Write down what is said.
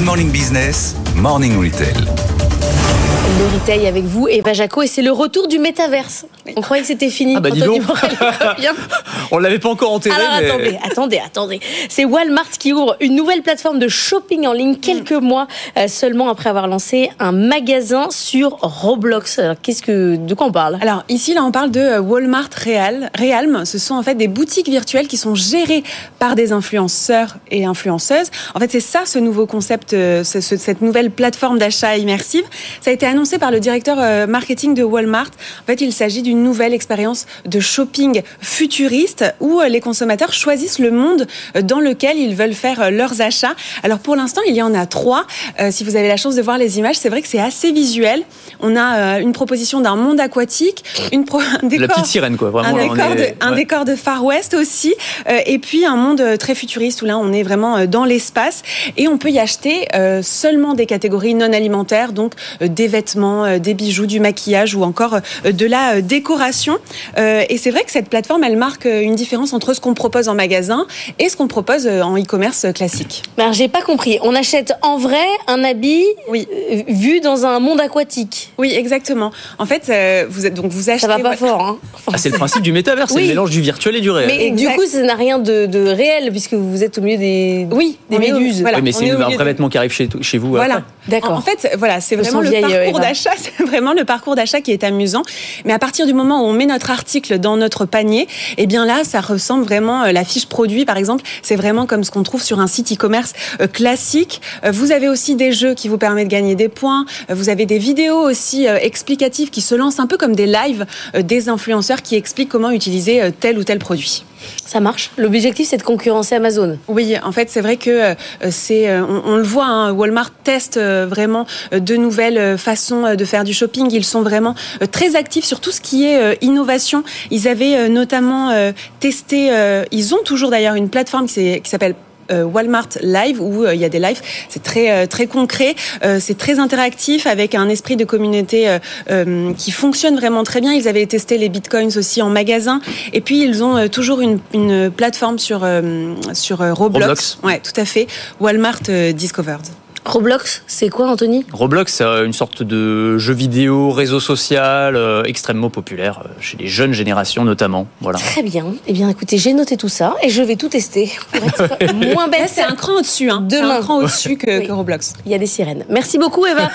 Good Morning Business, Morning Retail. Le retail avec vous, Eva Jaco, et c'est le retour du métaverse. On croyait que c'était fini. Dis donc. On l'avait pas encore enterré. Alors mais... attendez. C'est Walmart qui ouvre une nouvelle plateforme de shopping en ligne quelques mois seulement après avoir lancé un magasin sur Roblox. Alors, de quoi on parle ? Alors ici, là, on parle de Walmart Realm. Ce sont en fait des boutiques virtuelles qui sont gérées par des influenceurs et influenceuses. En fait, c'est ça, ce nouveau concept, cette nouvelle plateforme d'achat immersive. Ça a été annoncé par le directeur marketing de Walmart. En fait, il s'agit d'une nouvelle expérience de shopping futuriste où les consommateurs choisissent le monde dans lequel ils veulent faire leurs achats. Alors pour l'instant, il y en a 3. Si vous avez la chance de voir les images, c'est vrai que c'est assez visuel. On a une proposition d'un monde aquatique, un décor, la petite sirène, quoi. Vraiment, un décor de Far West aussi, et puis un monde très futuriste où là, on est vraiment dans l'espace et on peut y acheter seulement des catégories non alimentaires, donc des vêtements, des bijoux, du maquillage ou encore de la décoration. Et c'est vrai que cette plateforme, elle marque une différence entre ce qu'on propose en magasin et ce qu'on propose en e-commerce classique. Alors, j'ai pas compris. On achète en vrai un habit vu dans un monde aquatique. Oui, exactement. En fait, vous achetez... Ça va pas fort, hein. C'est le principe du métavers, c'est le mélange du virtuel et du réel. Mais du coup, ça n'a rien de réel puisque vous êtes au milieu des méduses. Voilà, oui, mais c'est un vrai vêtement qui arrive chez vous. Voilà. Après. D'accord. En fait, voilà, c'est vraiment le parcours d'achat. C'est vraiment le parcours d'achat qui est amusant. Mais à partir du moment où on met notre article dans notre panier, eh bien là, ça ressemble vraiment la fiche produit, par exemple. C'est vraiment comme ce qu'on trouve sur un site e-commerce classique. Vous avez aussi des jeux qui vous permettent de gagner des points. Vous avez des vidéos aussi explicatives qui se lancent un peu comme des lives des influenceurs qui expliquent comment utiliser tel ou tel produit. Ça marche. L'objectif, c'est de concurrencer Amazon. Oui, en fait, c'est vrai que on le voit, hein, Walmart teste vraiment de nouvelles façons de faire du shopping. Ils sont vraiment très actifs sur tout ce qui est innovation. Ils avaient notamment testé, ils ont toujours d'ailleurs une plateforme qui s'appelle Walmart Live où il y a des lives, c'est très très concret, c'est très interactif avec un esprit de communauté qui fonctionne vraiment très bien. Ils avaient testé les bitcoins aussi en magasin et puis ils ont toujours une plateforme sur Roblox. Ouais, tout à fait. Walmart Discovered. Roblox, c'est quoi, Anthony ? Roblox, c'est une sorte de jeu vidéo, réseau social, extrêmement populaire chez les jeunes générations notamment. Voilà. Très bien. Eh bien, écoutez, j'ai noté tout ça et je vais tout tester pour être moins bête. C'est un cran au-dessus, hein. Demain. C'est un cran au-dessus que Roblox. Il y a des sirènes. Merci beaucoup, Eva.